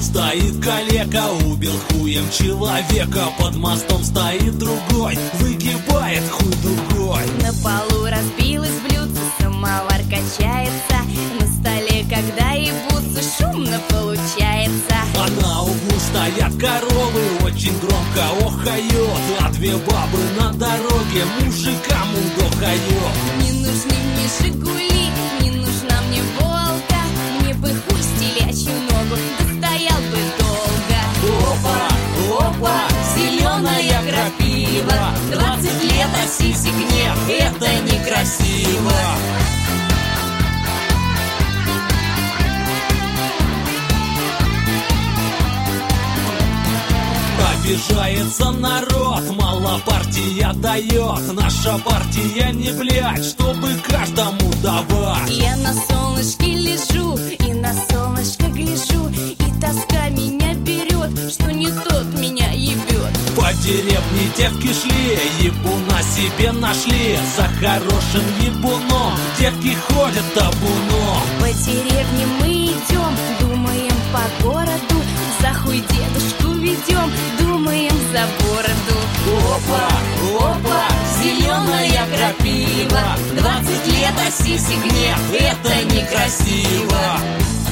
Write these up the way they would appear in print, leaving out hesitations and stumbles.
стоит калека, убил хуем человека. Под мостом стоит другой, выгибает хуй дугой. На полу разбилось блюдце, самовар качается. На столе, когда ебутся, шумно получается. А на углу стоят коровы, очень громко охают. А две бабы на дороге мужикам удохают. Не нужны мне «Жигули», не нужна мне «Волга». Мне бы хуй с телячью ногу, достоял бы долго. Опа, опа, зеленая крапива. 20 лет, а сисек нет, это некрасиво. Обижается народ, мало партия дает. Наша партия не блядь, чтобы каждому давать. Я на солнышке лежу и на солнышко гляжу, и тоска меня берет, что не тот меня ебет. По деревне девки шли, ебуна себе нашли. За хорошим ебуном девки ходят табуном. По деревне мы идем, думаем по городу. За хуй дедушку ведем, думаем за бороду. Опа, опа, зеленая крапива. 20 лет, а сисек нет, это некрасиво.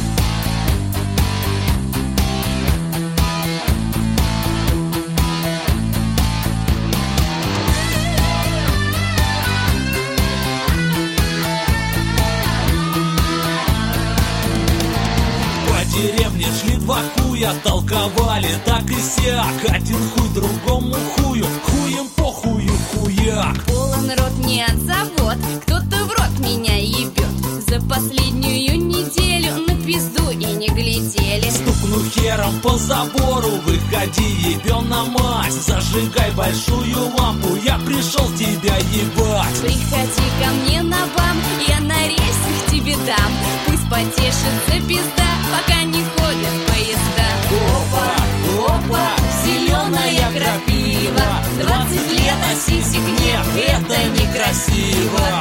По деревне шли два хуя, толковали так и сяк. Один хуй другому хую, хуем по хую хуяк. Полон рот не от завод, кто-то в рот меня ебет. За последнюю неделю на пизду и не глядели. Стукну хером по забору, выходи, ебёна мать. Зажигай большую лампу, я пришел тебя ебать. Приходи ко мне на бам, я на рельсах тебе дам. Пусть потешится пизда, пока не ходят поезда. Опа, опа, зеленая крапива. 20 лет, а сисек нет, это некрасиво.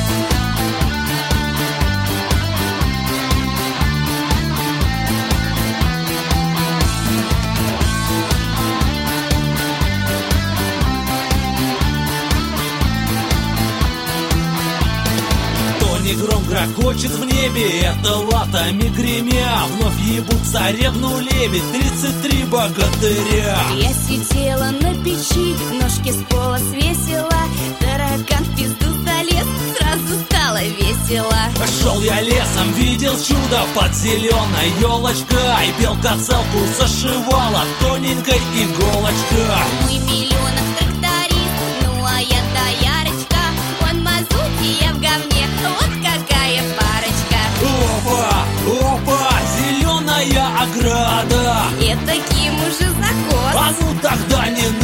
Гром грохочет в небе, это латами гремя. Вновь ебут царевну лебедь, 33 богатыря. Я сидела на печи, ножки с пола свесила. Таракан в пизду залез, сразу стало весело. Шел я лесом, видел чудо под зеленой елочкой. Белка целку зашивала тоненькой иголочкой. Мой миллионов тракторист, ну а я доярочка. Он мазут, и я в говне, вот какая парочка. Опа, опа, зеленая ограда. Это кем уже закос? А ну тогда не